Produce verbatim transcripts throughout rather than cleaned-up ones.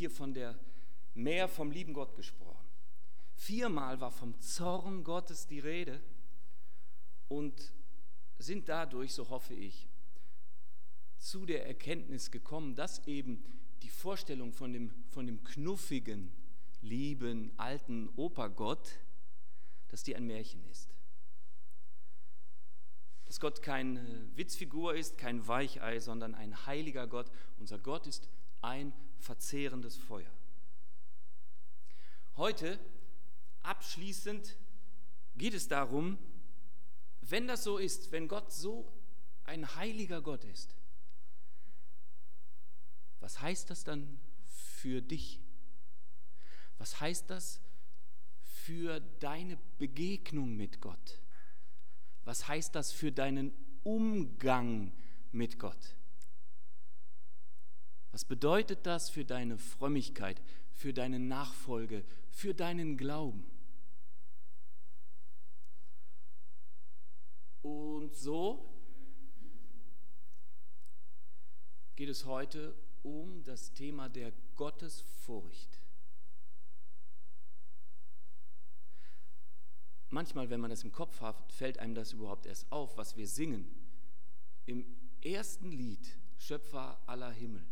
hier von der mehr vom lieben Gott gesprochen. Viermal war vom Zorn Gottes die Rede und sind dadurch, so hoffe ich, zu der Erkenntnis gekommen, dass eben die Vorstellung von dem, von dem knuffigen, lieben, alten Opergott, dass die ein Märchen ist. Dass Gott keine Witzfigur ist, kein Weichei, sondern ein heiliger Gott. Unser Gott ist ein verzehrendes Feuer. Heute, abschließend, geht es darum, wenn das so ist, wenn Gott so ein heiliger Gott ist, was heißt das dann für dich? Was heißt das für deine Begegnung mit Gott? Was heißt das für deinen Umgang mit Gott? Was bedeutet das für deine Frömmigkeit, für deine Nachfolge, für deinen Glauben? Und so geht es heute um das Thema der Gottesfurcht. Manchmal, wenn man das im Kopf hat, fällt einem das überhaupt erst auf, was wir singen. Im ersten Lied, Schöpfer aller Himmel,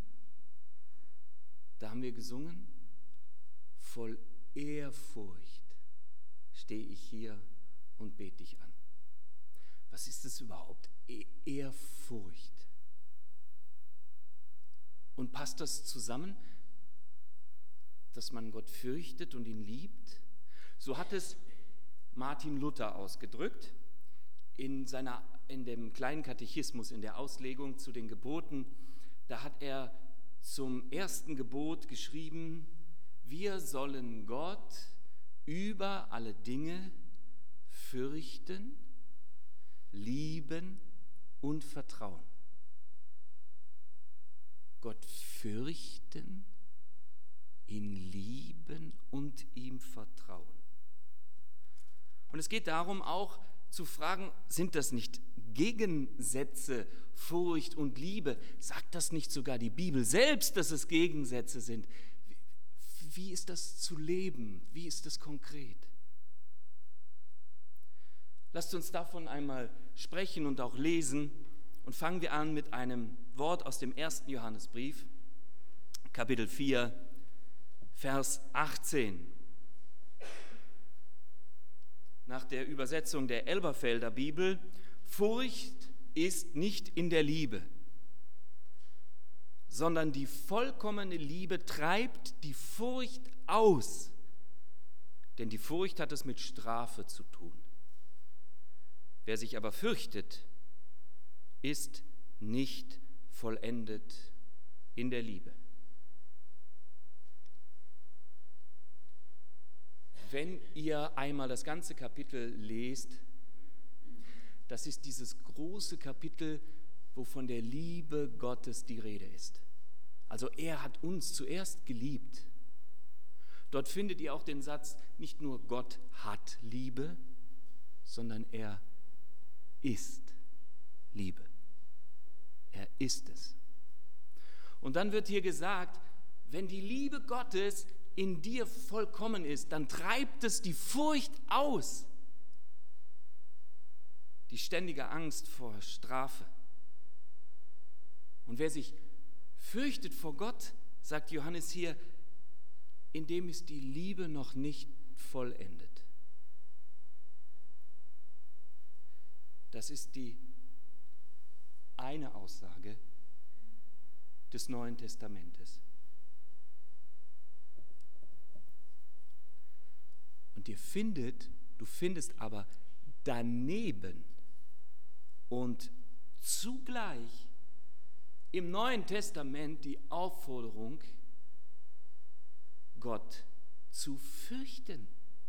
da haben wir gesungen, voll Ehrfurcht stehe ich hier und bete dich an. Was ist es überhaupt? Ehrfurcht. Und passt das zusammen, dass man Gott fürchtet und ihn liebt? So hat es Martin Luther ausgedrückt in, seiner, in dem kleinen Katechismus, in der Auslegung zu den Geboten. Da hat er zum ersten Gebot geschrieben, wir sollen Gott über alle Dinge fürchten, lieben und vertrauen. Gott fürchten, ihn lieben und ihm vertrauen. Und es geht darum auch zu fragen, sind das nicht Gegensätze, Furcht und Liebe? Sagt das nicht sogar die Bibel selbst, dass es Gegensätze sind? Wie ist das zu leben? Wie ist das konkret? Lasst uns davon einmal sprechen und auch lesen. Und fangen wir an mit einem Wort aus dem ersten Johannesbrief, Kapitel vier, Vers achtzehn. Nach der Übersetzung der Elberfelder Bibel, Furcht ist nicht in der Liebe, sondern die vollkommene Liebe treibt die Furcht aus, denn die Furcht hat es mit Strafe zu tun. Wer sich aber fürchtet, ist nicht vollendet in der Liebe. Wenn ihr einmal das ganze Kapitel lest, das ist dieses große Kapitel, wo von der Liebe Gottes die Rede ist. Also er hat uns zuerst geliebt. Dort findet ihr auch den Satz, nicht nur Gott hat Liebe, sondern er ist Liebe. Er ist es. Und dann wird hier gesagt, wenn die Liebe Gottes in dir vollkommen ist, dann treibt es die Furcht aus, die ständige Angst vor Strafe. Und wer sich fürchtet vor Gott, sagt Johannes hier, in dem ist die Liebe noch nicht vollendet. Das ist die eine Aussage des Neuen Testamentes. Und ihr findet, du findest aber daneben und zugleich im Neuen Testament die Aufforderung, Gott zu fürchten.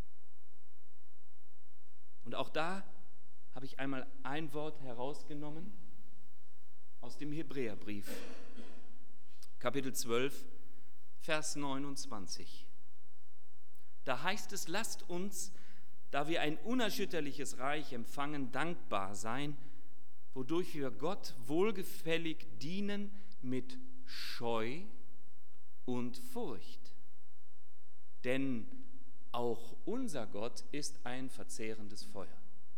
Und auch da habe ich einmal ein Wort herausgenommen aus dem Hebräerbrief, Kapitel zwölf, Vers neunundzwanzig. Da heißt es, lasst uns, da wir ein unerschütterliches Reich empfangen, dankbar sein, wodurch wir Gott wohlgefällig dienen mit Scheu und Furcht. Denn auch unser Gott ist ein verzehrendes Feuer.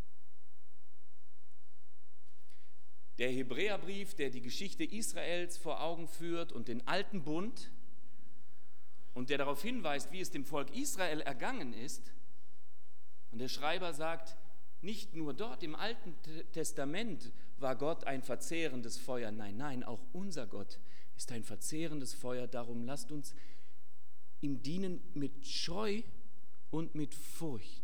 Der Hebräerbrief, der die Geschichte Israels vor Augen führt und den alten Bund und der darauf hinweist, wie es dem Volk Israel ergangen ist. Und der Schreiber sagt, nicht nur dort im Alten Testament war Gott ein verzehrendes Feuer. Nein, nein, auch unser Gott ist ein verzehrendes Feuer. Darum lasst uns ihm dienen mit Scheu und mit Furcht.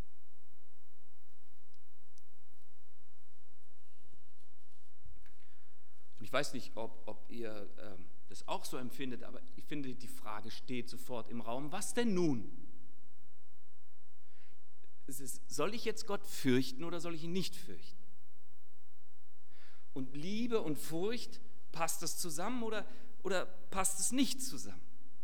Und ich weiß nicht, ob, ob ihr äh, das auch so empfindet, aber ich finde, die Frage steht sofort im Raum, was denn nun? Es ist, soll ich jetzt Gott fürchten oder soll ich ihn nicht fürchten? Und Liebe und Furcht, passt das zusammen oder, oder passt es nicht zusammen?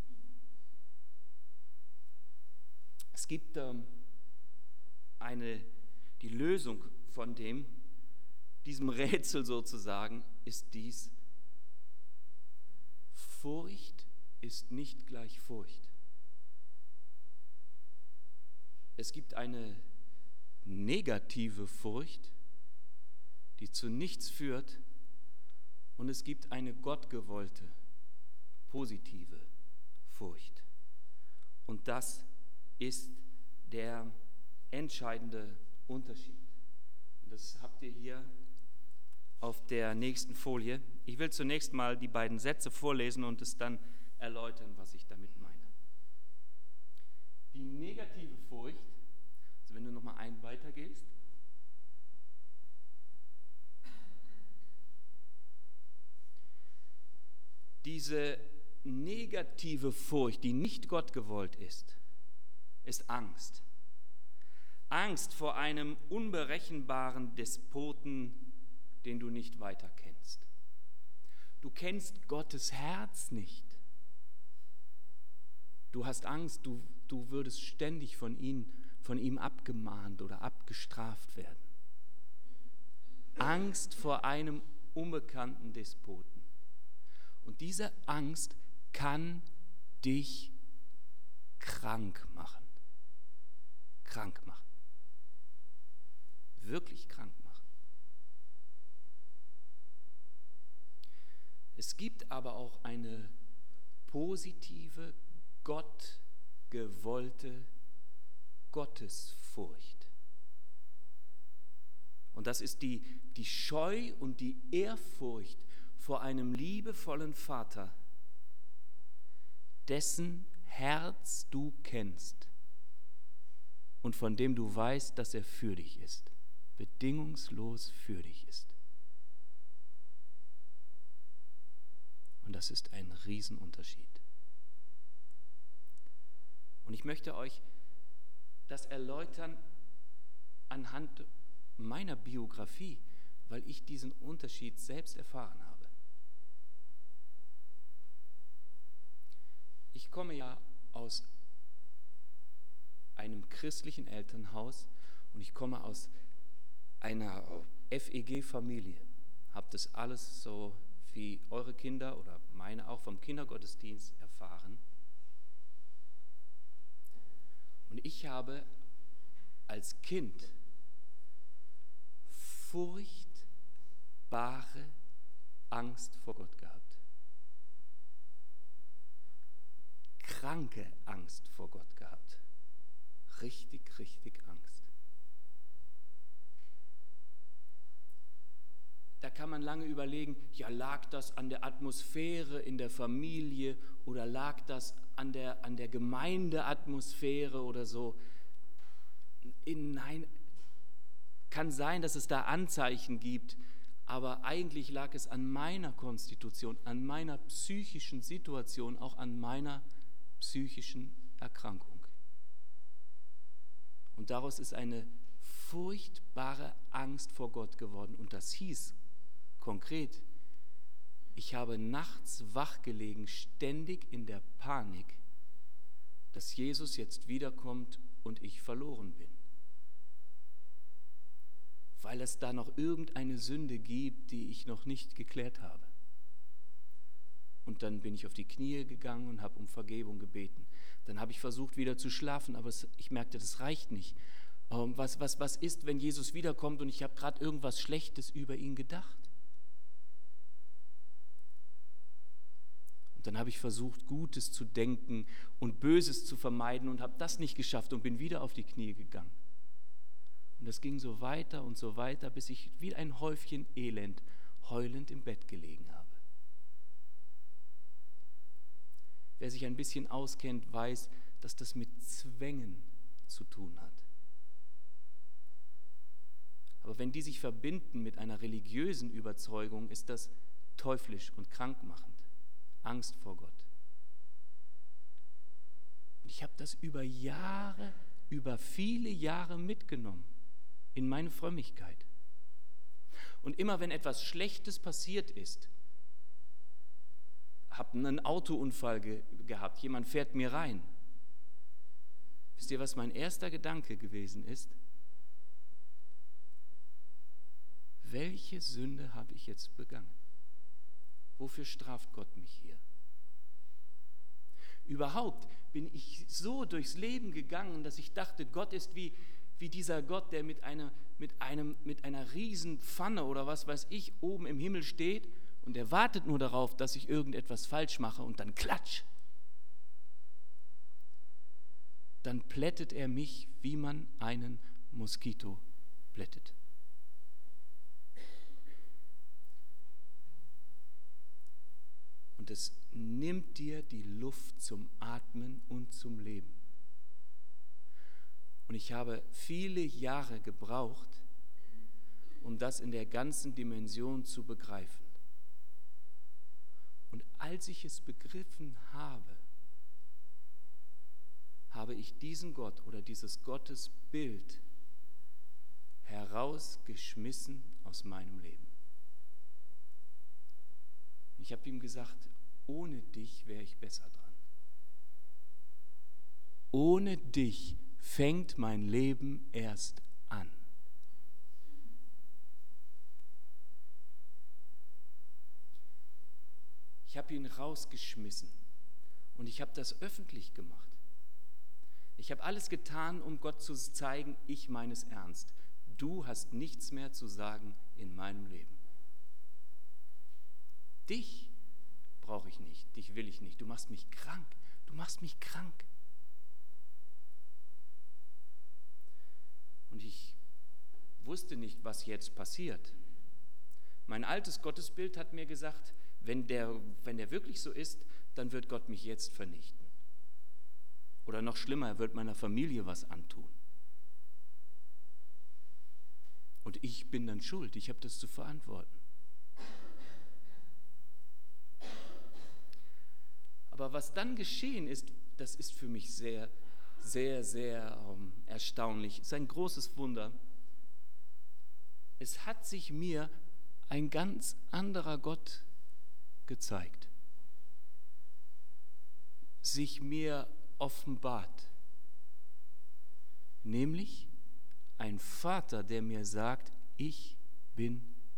Es gibt ähm, eine, die Lösung von dem, diesem Rätsel sozusagen, ist dies: Furcht ist nicht gleich Furcht. Es gibt eine negative Furcht, die zu nichts führt, und es gibt eine gottgewollte, positive Furcht. Und das ist der entscheidende Unterschied. Und das habt ihr hier auf der nächsten Folie. Ich will zunächst mal die beiden Sätze vorlesen und es dann erläutern, was ich damit meine. Die negative Furcht, also wenn du nochmal einen weitergehst, diese negative Furcht, die nicht Gott gewollt ist, ist Angst. Angst vor einem unberechenbaren Despoten, den du nicht weiter kennst. Du kennst Gottes Herz nicht. Du hast Angst, du, du würdest ständig von ihm, von ihm abgemahnt oder abgestraft werden. Angst vor einem unbekannten Despoten. Und diese Angst kann dich krank machen. Krank machen. Wirklich krank machen. Es gibt aber auch eine positive, gottgewollte Gottesfurcht. Und das ist die, die Scheu und die Ehrfurcht vor einem liebevollen Vater, dessen Herz du kennst und von dem du weißt, dass er für dich ist, bedingungslos für dich ist. Und das ist ein Riesenunterschied. Und ich möchte euch das erläutern anhand meiner Biografie, weil ich diesen Unterschied selbst erfahren habe. Ich komme ja aus einem christlichen Elternhaus und ich komme aus einer F E G-Familie. Habe das alles so wie eure Kinder oder meine auch vom Kindergottesdienst erfahren. Und ich habe als Kind furchtbare Angst vor Gott gehabt. Kranke Angst vor Gott gehabt. Richtig, richtig Angst. Da kann man lange überlegen, ja, lag das an der Atmosphäre in der Familie oder lag das an der, an der Gemeindeatmosphäre oder so. Nein, kann sein, dass es da Anzeichen gibt, aber eigentlich lag es an meiner Konstitution, an meiner psychischen Situation, auch an meiner psychischen Erkrankung. Und daraus ist eine furchtbare Angst vor Gott geworden. Und das hieß konkret, ich habe nachts wach gelegen, ständig in der Panik, dass Jesus jetzt wiederkommt und ich verloren bin. Weil es da noch irgendeine Sünde gibt, die ich noch nicht geklärt habe. Und dann bin ich auf die Knie gegangen und habe um Vergebung gebeten. Dann habe ich versucht, wieder zu schlafen, aber es, ich merkte, das reicht nicht. Ähm, was, was, was ist, wenn Jesus wiederkommt und ich habe gerade irgendwas Schlechtes über ihn gedacht? Und dann habe ich versucht, Gutes zu denken und Böses zu vermeiden und habe das nicht geschafft und bin wieder auf die Knie gegangen. Und das ging so weiter und so weiter, bis ich wie ein Häufchen Elend heulend im Bett gelegen habe. Wer sich ein bisschen auskennt, weiß, dass das mit Zwängen zu tun hat. Aber wenn die sich verbinden mit einer religiösen Überzeugung, ist das teuflisch und krankmachend. Angst vor Gott. Und ich habe das über Jahre, über viele Jahre mitgenommen in meine Frömmigkeit. Und immer wenn etwas Schlechtes passiert ist, habe einen Autounfall ge- gehabt, jemand fährt mir rein. Wisst ihr, was mein erster Gedanke gewesen ist? Welche Sünde habe ich jetzt begangen? Wofür straft Gott mich hier? Überhaupt bin ich so durchs Leben gegangen, dass ich dachte, Gott ist wie, wie dieser Gott, der mit einer, mit, einem, mit einer riesen Pfanne oder was weiß ich oben im Himmel steht und er wartet nur darauf, dass ich irgendetwas falsch mache und dann klatsch. Dann plättet er mich, wie man einen Moskito plättet. Und es nimmt dir die Luft zum Atmen und zum Leben. Und ich habe viele Jahre gebraucht, um das in der ganzen Dimension zu begreifen. Und als ich es begriffen habe, habe ich diesen Gott oder dieses Gottesbild herausgeschmissen aus meinem Leben. Ich habe ihm gesagt, ohne dich wäre ich besser dran. Ohne dich fängt mein Leben erst an. Ich habe ihn rausgeschmissen und ich habe das öffentlich gemacht. Ich habe alles getan, um Gott zu zeigen, ich meine es ernst. Du hast nichts mehr zu sagen in meinem Leben. Dich brauche ich nicht, dich will ich nicht. Du machst mich krank, du machst mich krank. Und ich wusste nicht, was jetzt passiert. Mein altes Gottesbild hat mir gesagt, wenn der, wenn der wirklich so ist, dann wird Gott mich jetzt vernichten. Oder noch schlimmer, er wird meiner Familie was antun. Und ich bin dann schuld, ich habe das zu verantworten. Aber was dann geschehen ist, das ist für mich sehr, sehr, sehr ähm, erstaunlich. Es ist ein großes Wunder. Es hat sich mir ein ganz anderer Gott gezeigt, sich mir offenbart. Nämlich ein Vater, der mir sagt, ich bin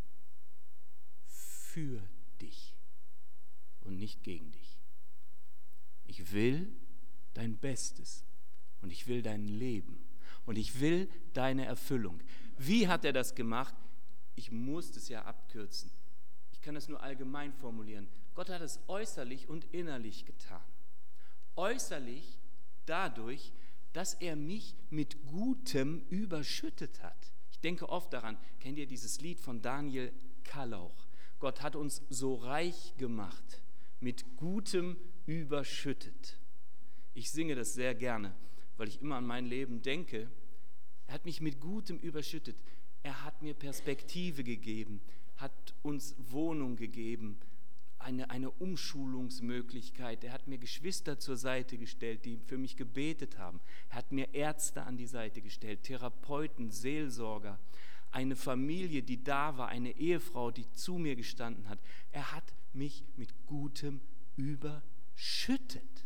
für dich und nicht gegen dich. Ich will dein Bestes und ich will dein Leben und ich will deine Erfüllung. Wie hat er das gemacht? Ich muss es ja abkürzen. Ich kann das nur allgemein formulieren. Gott hat es äußerlich und innerlich getan. Äußerlich dadurch, dass er mich mit Gutem überschüttet hat. Ich denke oft daran, kennt ihr dieses Lied von Daniel Kallauch? Gott hat uns so reich gemacht, mit Gutem überschüttet. Ich singe das sehr gerne, weil ich immer an mein Leben denke. Er hat mich mit Gutem überschüttet. Er hat mir Perspektive gegeben, hat uns Wohnung gegeben, eine, eine Umschulungsmöglichkeit. Er hat mir Geschwister zur Seite gestellt, die für mich gebetet haben. Er hat mir Ärzte an die Seite gestellt, Therapeuten, Seelsorger, eine Familie, die da war, eine Ehefrau, die zu mir gestanden hat. Er hat mich mit Gutem überschüttet.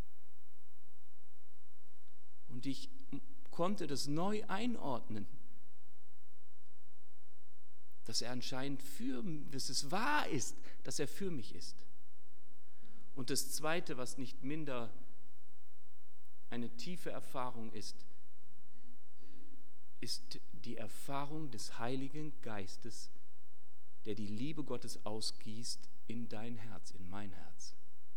Und ich konnte das neu einordnen, dass er anscheinend für, dass es wahr ist, dass er für mich ist. Und das Zweite, was nicht minder eine tiefe Erfahrung ist, ist die Erfahrung des Heiligen Geistes, der die Liebe Gottes ausgießt in dein Herz, in mein Herz.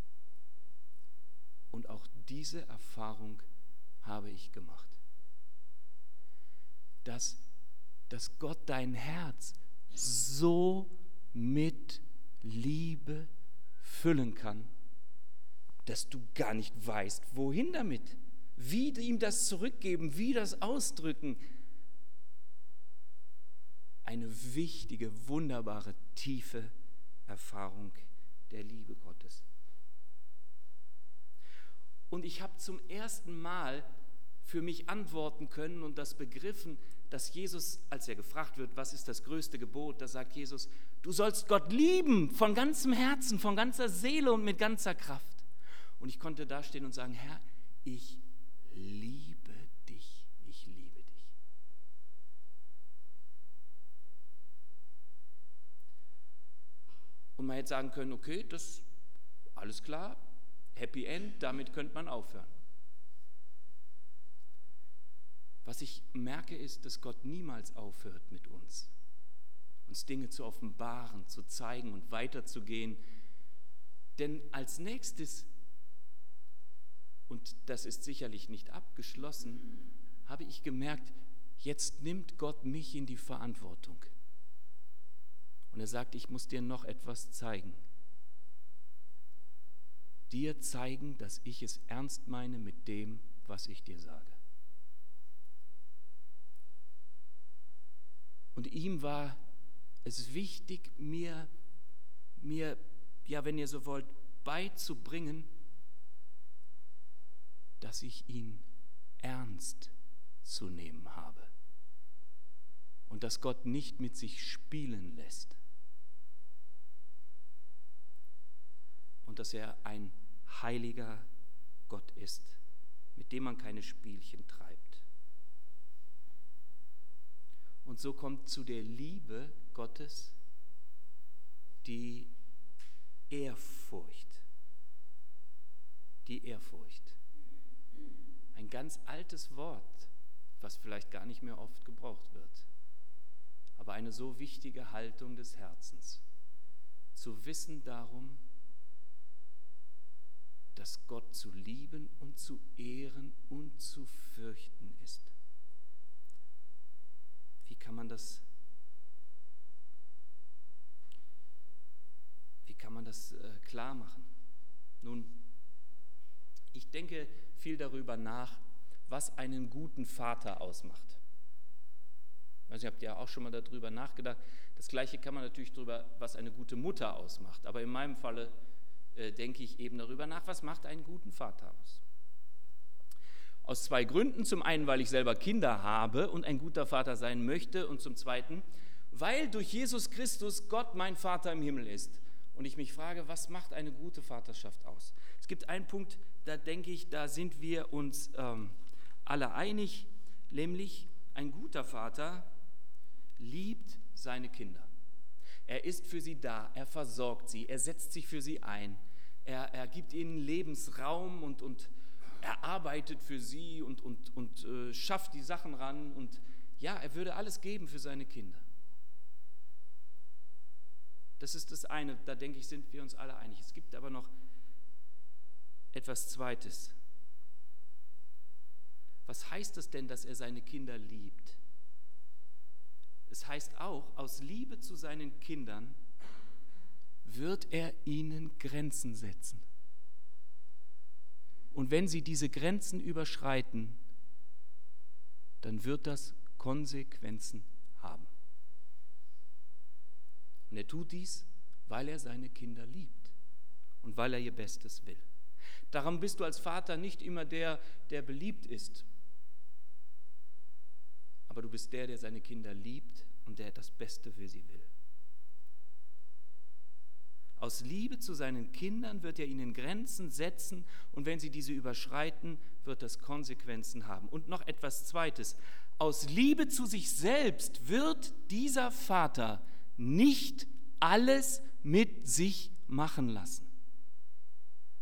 Und auch diese Erfahrung habe ich gemacht. Dass, dass Gott dein Herz so mit Liebe füllen kann, dass du gar nicht weißt, wohin damit, wie ihm das zurückgeben, wie das ausdrücken. Eine wichtige, wunderbare, tiefe Erfahrung der Liebe Gottes. Und ich habe zum ersten Mal für mich antworten können und das begriffen, dass Jesus, als er gefragt wird, was ist das größte Gebot, da sagt Jesus, du sollst Gott lieben von ganzem Herzen, von ganzer Seele und mit ganzer Kraft. Und ich konnte da stehen und sagen, Herr, ich liebe dich, ich liebe dich. Und man hätte sagen können, okay, das ist alles klar, Happy End, damit könnte man aufhören. Was ich merke, ist, dass Gott niemals aufhört mit uns, uns Dinge zu offenbaren, zu zeigen und weiterzugehen. Denn als nächstes, und das ist sicherlich nicht abgeschlossen, habe ich gemerkt, jetzt nimmt Gott mich in die Verantwortung. Und er sagt, ich muss dir noch etwas zeigen. Dir zeigen, dass ich es ernst meine mit dem, was ich dir sage. Und ihm war es wichtig, mir, mir, ja, wenn ihr so wollt, beizubringen, dass ich ihn ernst zu nehmen habe. Und dass Gott nicht mit sich spielen lässt. Und dass er ein heiliger Gott ist, mit dem man keine Spielchen treibt. Und so kommt zu der Liebe Gottes die Ehrfurcht. Die Ehrfurcht. Ein ganz altes Wort, was vielleicht gar nicht mehr oft gebraucht wird. Aber eine so wichtige Haltung des Herzens. Zu wissen darum, dass Gott zu lieben und zu ehren und zu fürchten ist. Wie kann man das, wie kann man das äh, klar machen? Nun, ich denke viel darüber nach, was einen guten Vater ausmacht. Also, ihr habt ja auch schon mal darüber nachgedacht. Das Gleiche kann man natürlich darüber, was eine gute Mutter ausmacht. Aber in meinem Falle äh, denke ich eben darüber nach, was macht einen guten Vater aus? Aus zwei Gründen. Zum einen, weil ich selber Kinder habe und ein guter Vater sein möchte. Und zum zweiten, weil durch Jesus Christus Gott mein Vater im Himmel ist. Und ich mich frage, was macht eine gute Vaterschaft aus? Es gibt einen Punkt, da denke ich, da sind wir uns ähm, alle einig, nämlich ein guter Vater liebt seine Kinder. Er ist für sie da, er versorgt sie, er setzt sich für sie ein, er, er gibt ihnen Lebensraum und, und er arbeitet für sie und, und, und äh, schafft die Sachen ran und ja, er würde alles geben für seine Kinder. Das ist das eine, da denke ich, sind wir uns alle einig. Es gibt aber noch etwas Zweites. Was heißt es denn, dass er seine Kinder liebt? Es heißt auch, aus Liebe zu seinen Kindern wird er ihnen Grenzen setzen. Und wenn sie diese Grenzen überschreiten, dann wird das Konsequenzen haben. Und er tut dies, weil er seine Kinder liebt und weil er ihr Bestes will. Darum bist du als Vater nicht immer der, der beliebt ist, aber du bist der, der seine Kinder liebt und der das Beste für sie will. Aus Liebe zu seinen Kindern wird er ihnen Grenzen setzen und wenn sie diese überschreiten, wird das Konsequenzen haben. Und noch etwas Zweites. Aus Liebe zu sich selbst wird dieser Vater nicht alles mit sich machen lassen.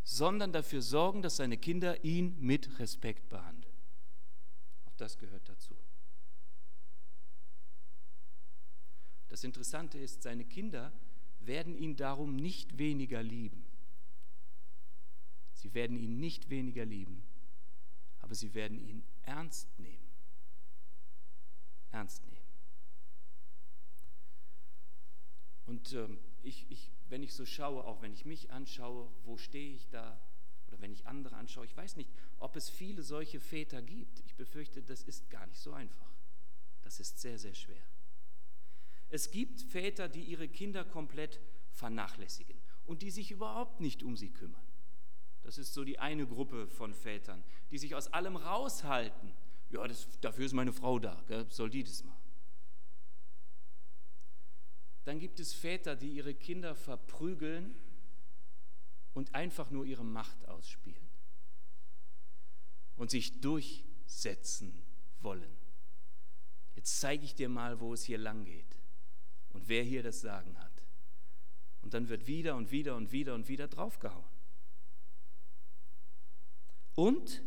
sondern dafür sorgen, dass seine Kinder ihn mit Respekt behandeln. Auch das gehört dazu. Das Interessante ist, seine Kinder werden ihn darum nicht weniger lieben. Sie werden ihn nicht weniger lieben, aber sie werden ihn ernst nehmen. Ernst nehmen. Und ähm, ich, ich, wenn ich so schaue, auch wenn ich mich anschaue, wo stehe ich da? Oder wenn ich andere anschaue, ich weiß nicht, ob es viele solche Väter gibt. Ich befürchte, das ist gar nicht so einfach. Das ist sehr, sehr schwer. Es gibt Väter, die ihre Kinder komplett vernachlässigen und die sich überhaupt nicht um sie kümmern. Das ist so die eine Gruppe von Vätern, die sich aus allem raushalten. Ja, das, dafür ist meine Frau da, gell? Soll die das machen? Dann gibt es Väter, die ihre Kinder verprügeln und einfach nur ihre Macht ausspielen und sich durchsetzen wollen. Jetzt zeige ich dir mal, wo es hier lang geht und wer hier das Sagen hat. Und dann wird wieder und wieder und wieder und wieder draufgehauen. Und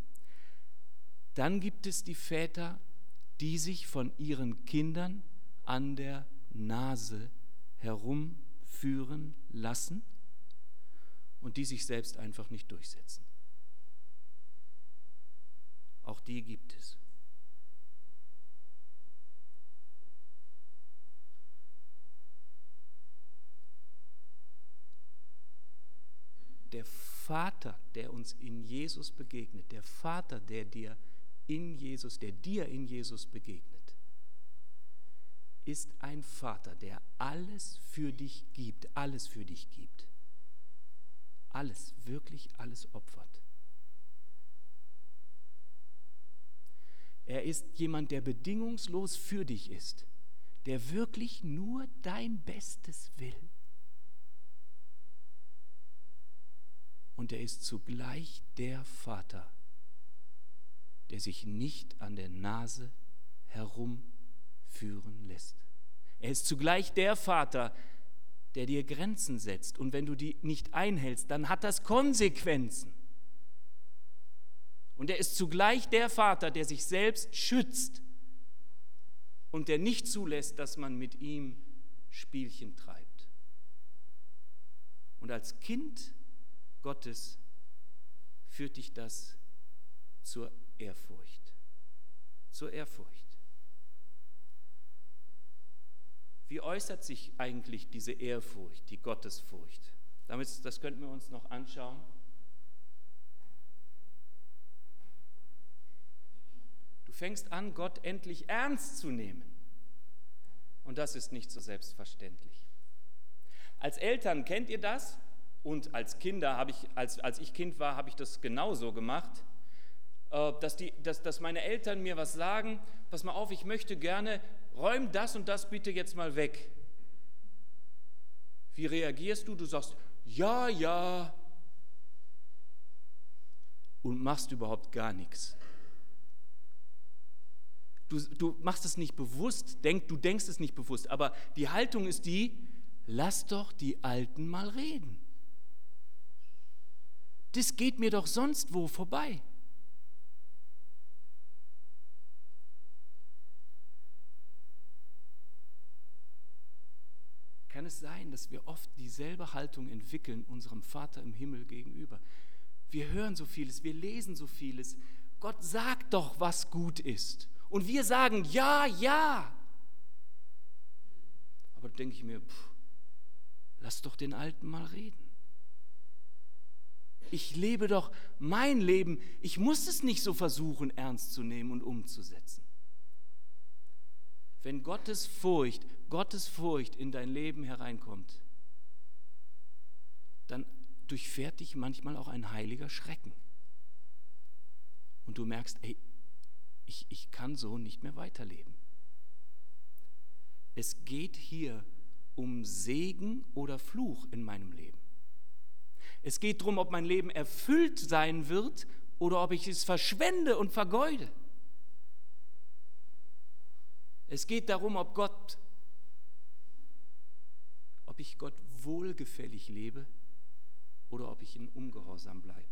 dann gibt es die Väter, die sich von ihren Kindern an der Nase herumführen lassen und die sich selbst einfach nicht durchsetzen. Auch die gibt es. Der Vater, der uns in Jesus begegnet, der Vater, der dir in Jesus, der dir in Jesus begegnet, ist ein Vater, der alles für dich gibt, alles für dich gibt. Alles, wirklich alles opfert. Er ist jemand, der bedingungslos für dich ist, der wirklich nur dein Bestes will. Und er ist zugleich der Vater, der sich nicht an der Nase herumführen lässt. Er ist zugleich der Vater, der dir Grenzen setzt. Und wenn du die nicht einhältst, dann hat das Konsequenzen. Und er ist zugleich der Vater, der sich selbst schützt und der nicht zulässt, dass man mit ihm Spielchen treibt. Und als Kind Gottes führt dich das zur Ehrfurcht. Zur Ehrfurcht. Wie äußert sich eigentlich diese Ehrfurcht, die Gottesfurcht? Damit, das könnten wir uns noch anschauen. Du fängst an, Gott endlich ernst zu nehmen. Und das ist nicht so selbstverständlich. Als Eltern kennt ihr das? Und als Kinder habe ich, als, als ich Kind war, habe ich das genauso gemacht, dass, die, dass, dass meine Eltern mir was sagen, pass mal auf, ich möchte gerne, räum das und das bitte jetzt mal weg. Wie reagierst du? Du sagst, ja, ja, und machst überhaupt gar nichts. Du, du machst es nicht bewusst, denk, du denkst es nicht bewusst, aber die Haltung ist die, lass doch die Alten mal reden. Das geht mir doch sonst wo vorbei. Kann es sein, dass wir oft dieselbe Haltung entwickeln unserem Vater im Himmel gegenüber? Wir hören so vieles, wir lesen so vieles. Gott sagt doch, was gut ist. Und wir sagen, ja, ja. Aber da denke ich mir, pff, lass doch den Alten mal reden. Ich lebe doch mein Leben. Ich muss es nicht so versuchen, ernst zu nehmen und umzusetzen. Wenn Gottes Furcht, Gottes Furcht in dein Leben hereinkommt, dann durchfährt dich manchmal auch ein heiliger Schrecken. Und du merkst, ey, ich, ich kann so nicht mehr weiterleben. Es geht hier um Segen oder Fluch in meinem Leben. Es geht darum, ob mein Leben erfüllt sein wird oder ob ich es verschwende und vergeude. Es geht darum, ob Gott, ob ich Gott wohlgefällig lebe oder ob ich in Ungehorsam bleibe.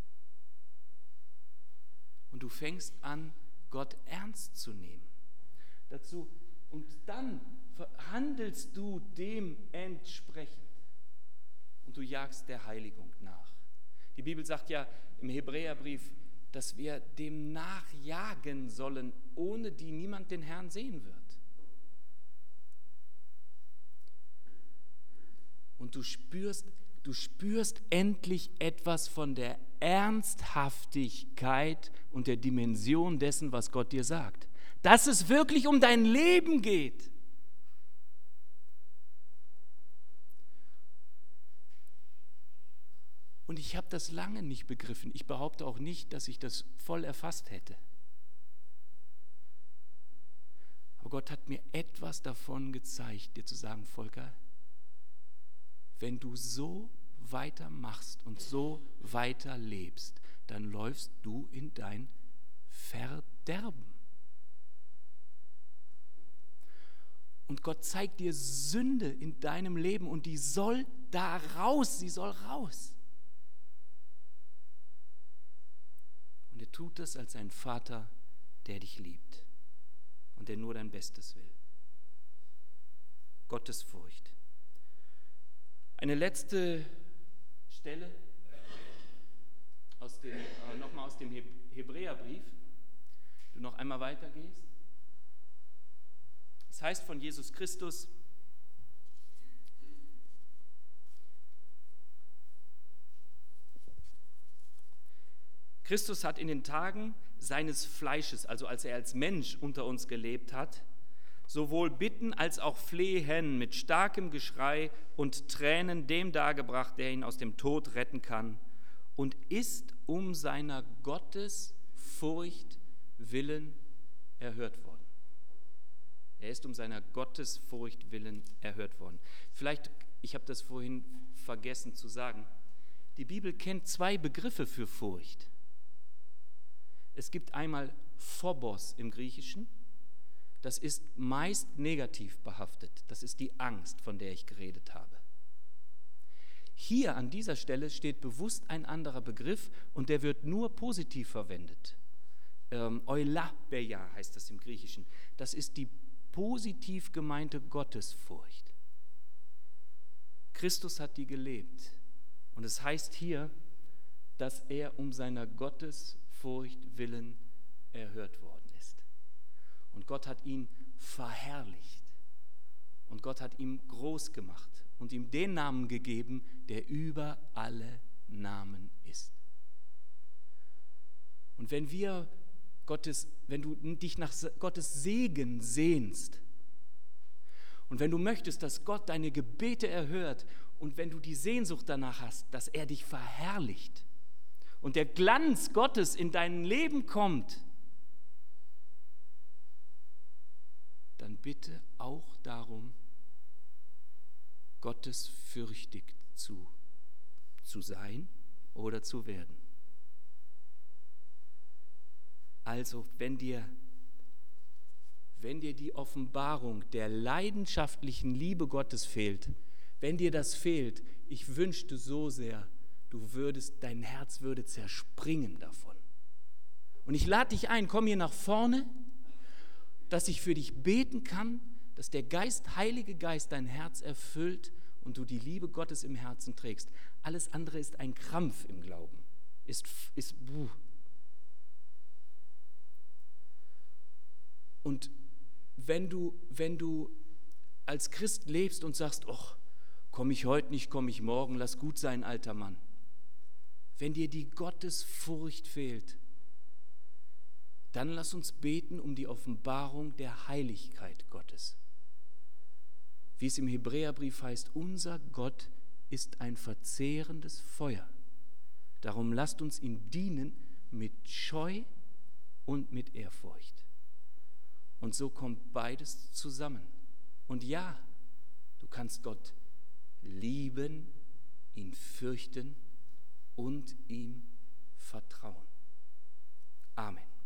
Und du fängst an, Gott ernst zu nehmen. Dazu, und dann handelst du dem entsprechend. Und du jagst der Heiligung nach. Die Bibel sagt ja im Hebräerbrief, dass wir dem nachjagen sollen, ohne die niemand den Herrn sehen wird. Und du spürst, du spürst endlich etwas von der Ernsthaftigkeit und der Dimension dessen, was Gott dir sagt. Dass es wirklich um dein Leben geht. Und ich habe das lange nicht begriffen. Ich behaupte auch nicht, dass ich das voll erfasst hätte. Aber Gott hat mir etwas davon gezeigt, dir zu sagen, Volker, wenn du so weitermachst und so weiter lebst, dann läufst du in dein Verderben. Und Gott zeigt dir Sünde in deinem Leben und die soll da raus, sie soll raus. Und er tut das als ein Vater, der dich liebt und der nur dein Bestes will. Gottesfurcht. Eine letzte Stelle aus dem, äh, nochmal aus dem Hebräerbrief, du noch einmal weitergehst. Es heißt von Jesus Christus, Christus hat in den Tagen seines Fleisches, also als er als Mensch unter uns gelebt hat, sowohl Bitten als auch Flehen mit starkem Geschrei und Tränen dem dargebracht, der ihn aus dem Tod retten kann, und ist um seiner Gottesfurcht willen erhört worden. Er ist um seiner Gottesfurcht willen erhört worden. Vielleicht, ich habe das vorhin vergessen zu sagen, die Bibel kennt zwei Begriffe für Furcht. Es gibt einmal Phobos im Griechischen, das ist meist negativ behaftet, das ist die Angst, von der ich geredet habe. Hier an dieser Stelle steht bewusst ein anderer Begriff und der wird nur positiv verwendet. Ähm, Eulabeia heißt das im Griechischen. Das ist die positiv gemeinte Gottesfurcht. Christus hat die gelebt und es heißt hier, dass er um seiner Gottesfurcht willen erhört worden ist. Und Gott hat ihn verherrlicht und Gott hat ihn groß gemacht und ihm den Namen gegeben, der über alle Namen ist. Und wenn wir Gottes, wenn du dich nach Gottes Segen sehnst und wenn du möchtest, dass Gott deine Gebete erhört und wenn du die Sehnsucht danach hast, dass er dich verherrlicht und der Glanz Gottes in dein Leben kommt, dann bitte auch darum, gottesfürchtig zu, zu sein oder zu werden. Also, wenn dir, wenn dir die Offenbarung der leidenschaftlichen Liebe Gottes fehlt, wenn dir das fehlt, ich wünschte so sehr, du würdest, dein Herz würde zerspringen davon. Und ich lade dich ein, komm hier nach vorne, dass ich für dich beten kann, dass der Geist, Heilige Geist dein Herz erfüllt und du die Liebe Gottes im Herzen trägst. Alles andere ist ein Krampf im Glauben. Ist, ist, buh. Und wenn du, wenn du als Christ lebst und sagst, ach, komme ich heute nicht, komme ich morgen, lass gut sein, alter Mann. Wenn dir die Gottesfurcht fehlt, dann lass uns beten um die Offenbarung der Heiligkeit Gottes. Wie es im Hebräerbrief heißt, unser Gott ist ein verzehrendes Feuer. Darum lasst uns ihm dienen mit Scheu und mit Ehrfurcht. Und so kommt beides zusammen. Und ja, du kannst Gott lieben, ihn fürchten und ihm vertrauen. Amen.